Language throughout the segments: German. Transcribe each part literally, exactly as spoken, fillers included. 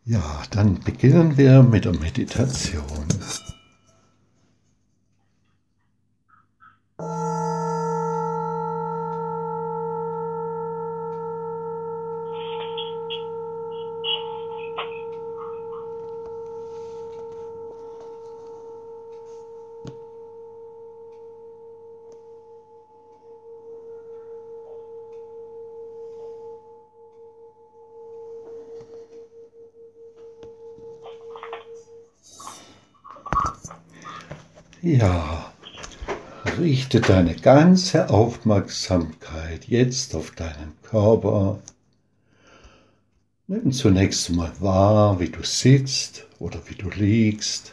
Ja, dann beginnen wir mit der Meditation. Ja, richte deine ganze Aufmerksamkeit jetzt auf deinen Körper. Nimm zunächst mal wahr, wie du sitzt oder wie du liegst.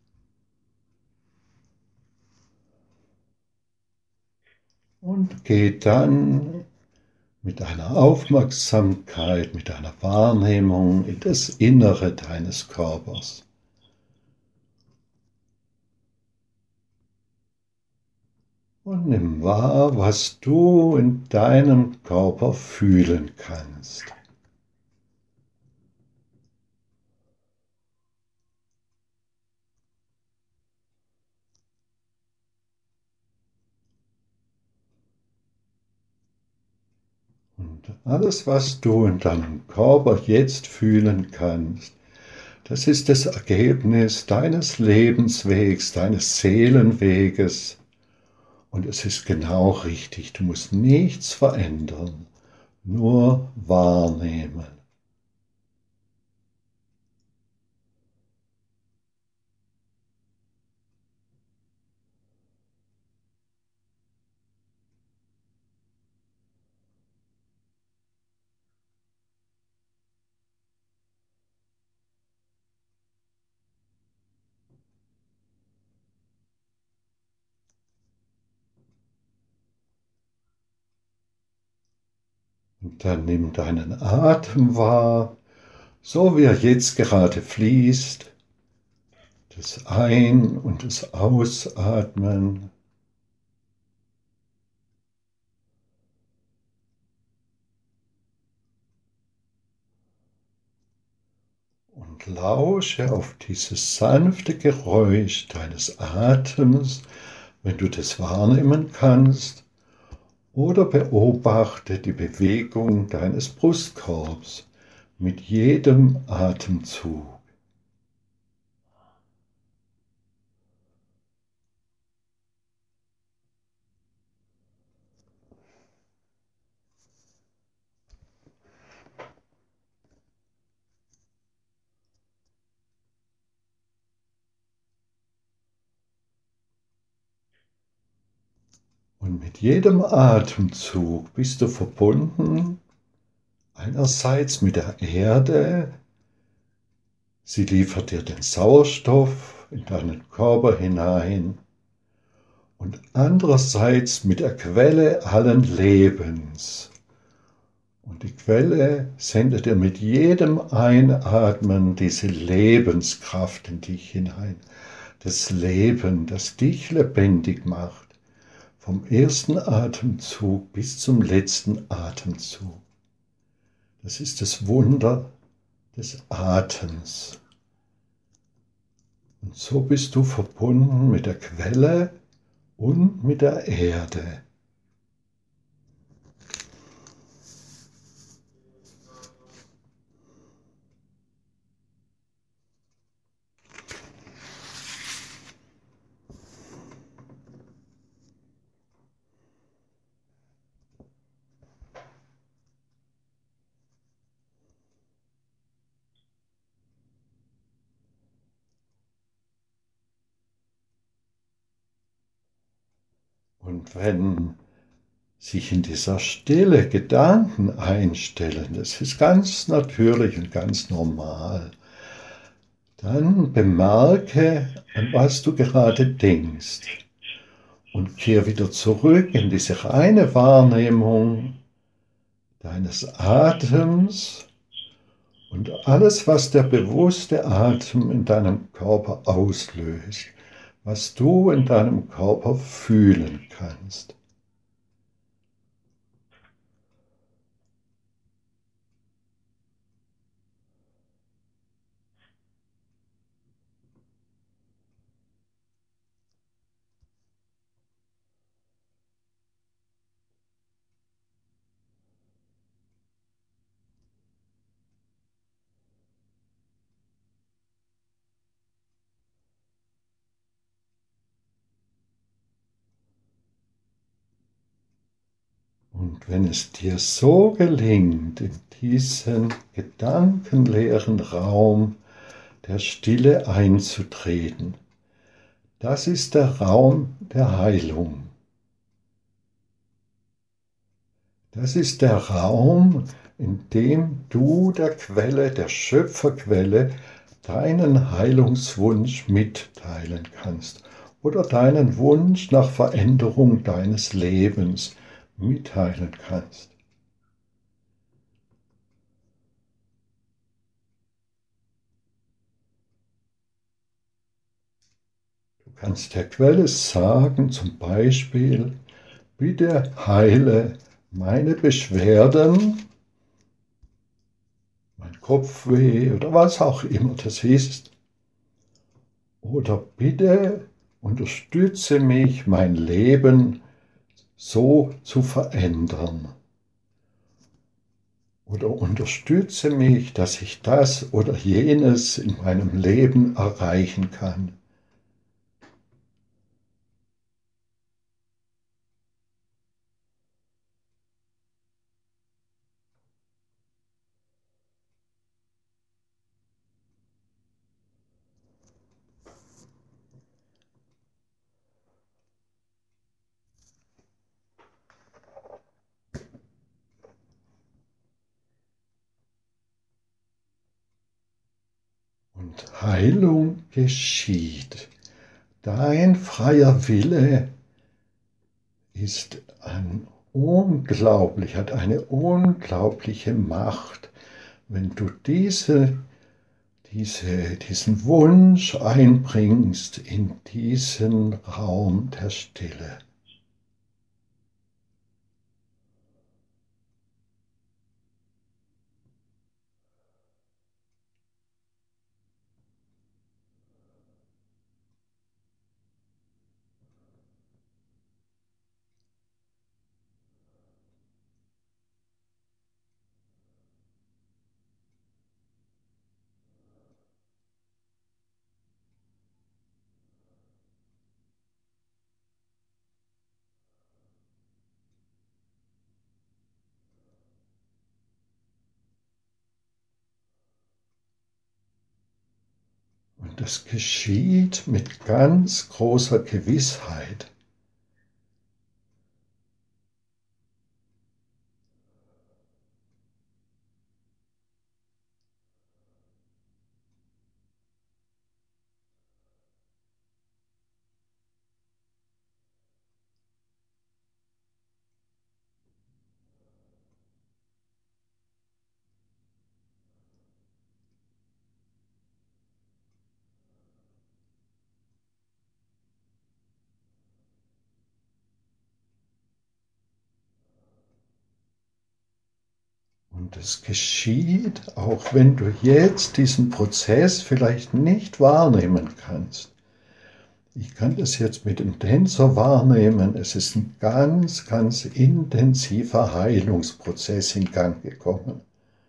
Und geh dann mit deiner Aufmerksamkeit, mit deiner Wahrnehmung in das Innere deines Körpers. Und nimm wahr, was du in deinem Körper fühlen kannst. Und alles, was du in deinem Körper jetzt fühlen kannst, das ist das Ergebnis deines Lebenswegs, deines Seelenweges. Und es ist genau richtig. Du musst nichts verändern, nur wahrnehmen. Und dann nimm deinen Atem wahr, so wie er jetzt gerade fließt. Das Ein- und das Ausatmen. Und lausche auf dieses sanfte Geräusch deines Atems, wenn du das wahrnehmen kannst, oder beobachte die Bewegung deines Brustkorbs mit jedem Atemzug. Und mit jedem Atemzug bist du verbunden, einerseits mit der Erde. Sie liefert dir den Sauerstoff in deinen Körper hinein, und andererseits mit der Quelle allen Lebens. Und die Quelle sendet dir mit jedem Einatmen diese Lebenskraft in dich hinein. Das Leben, das dich lebendig macht. Vom ersten Atemzug bis zum letzten Atemzug. Das ist das Wunder des Atems. Und so bist du verbunden mit der Quelle und mit der Erde. Und wenn sich in dieser Stille Gedanken einstellen, das ist ganz natürlich und ganz normal, dann bemerke, an was du gerade denkst, und kehr wieder zurück in diese reine Wahrnehmung deines Atems und alles, was der bewusste Atem in deinem Körper auslöst, was du in deinem Körper fühlen kannst. Und wenn es dir so gelingt, in diesen gedankenleeren Raum der Stille einzutreten, das ist der Raum der Heilung. Das ist der Raum, in dem du der Quelle, der Schöpferquelle, deinen Heilungswunsch mitteilen kannst oder deinen Wunsch nach Veränderung deines Lebens mitteilen kannst. Du kannst der Quelle sagen, zum Beispiel, bitte heile meine Beschwerden, mein Kopfweh oder was auch immer das ist. Oder bitte unterstütze mich, mein Leben so zu verändern. Oder unterstütze mich, dass ich das oder jenes in meinem Leben erreichen kann. Und Heilung geschieht. Dein freier Wille ist ein unglaublich, hat eine unglaubliche Macht, wenn du diese, diese, diesen Wunsch einbringst in diesen Raum der Stille. Und das geschieht mit ganz großer Gewissheit. Und es geschieht, auch wenn du jetzt diesen Prozess vielleicht nicht wahrnehmen kannst. Ich kann das jetzt mit dem Tänzer wahrnehmen. Es ist ein ganz, ganz intensiver Heilungsprozess in Gang gekommen.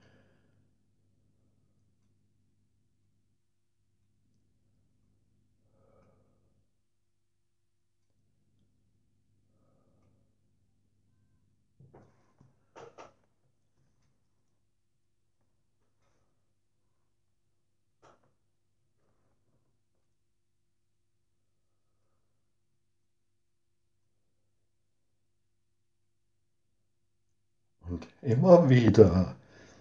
Und immer wieder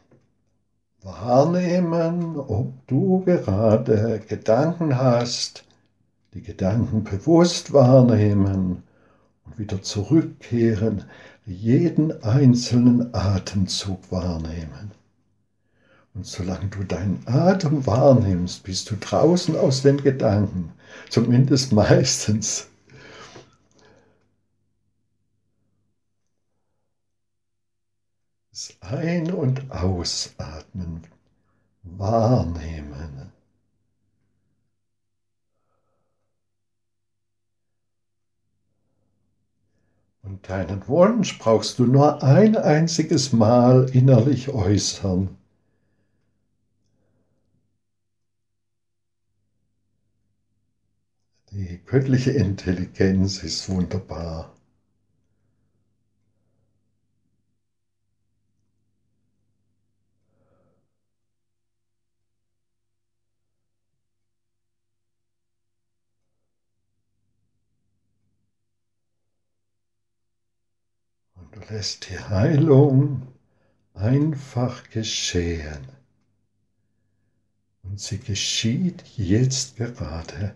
wahrnehmen, ob du gerade Gedanken hast, die Gedanken bewusst wahrnehmen und wieder zurückkehren, jeden einzelnen Atemzug wahrnehmen. Und solange du deinen Atem wahrnimmst, bist du draußen aus den Gedanken, zumindest meistens. Das Ein- und Ausatmen wahrnehmen. Und deinen Wunsch brauchst du nur ein einziges Mal innerlich äußern. Die göttliche Intelligenz ist wunderbar. lässt die Heilung einfach geschehen. Und sie geschieht jetzt gerade.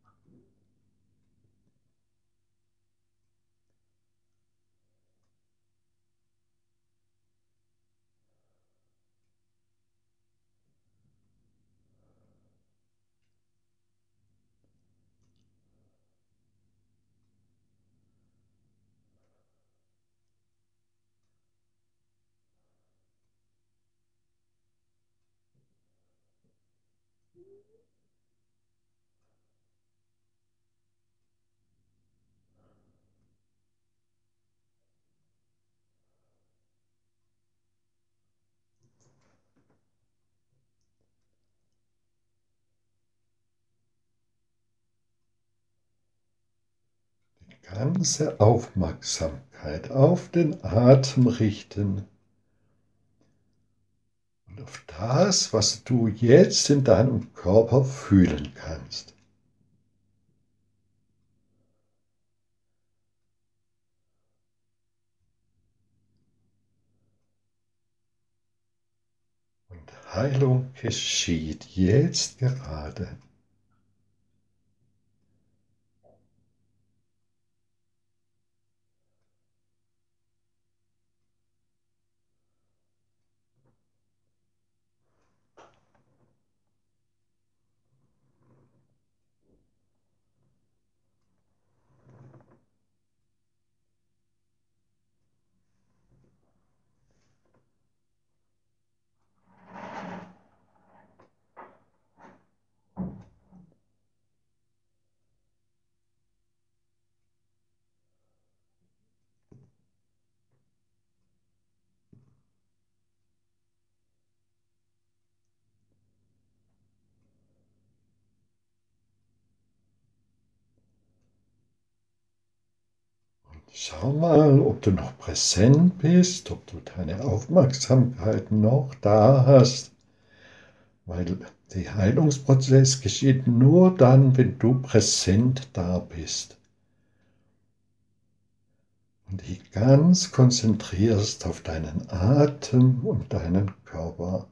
Ganze Aufmerksamkeit auf den Atem richten und auf das, was du jetzt in deinem Körper fühlen kannst. Und Heilung geschieht jetzt gerade. Schau mal, ob du noch präsent bist, ob du deine Aufmerksamkeit noch da hast, weil der Heilungsprozess geschieht nur dann, wenn du präsent da bist und dich ganz konzentrierst auf deinen Atem und deinen Körper.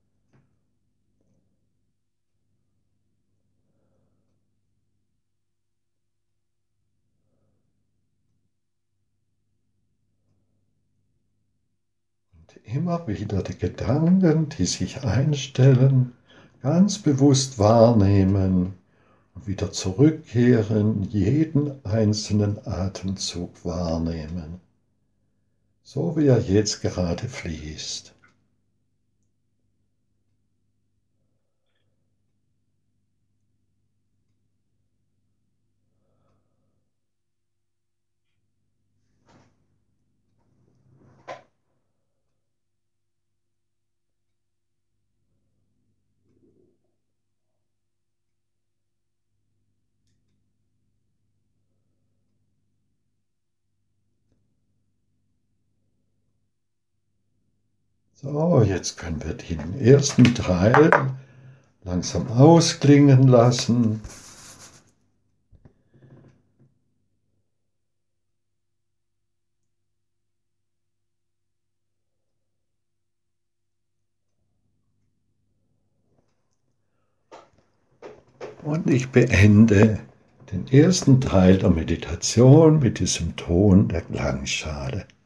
Immer wieder die Gedanken, die sich einstellen, ganz bewusst wahrnehmen und wieder zurückkehren, jeden einzelnen Atemzug wahrnehmen, so wie er jetzt gerade fließt. So, jetzt können wir den ersten Teil langsam ausklingen lassen. Und ich beende den ersten Teil der Meditation mit diesem Ton der Klangschale.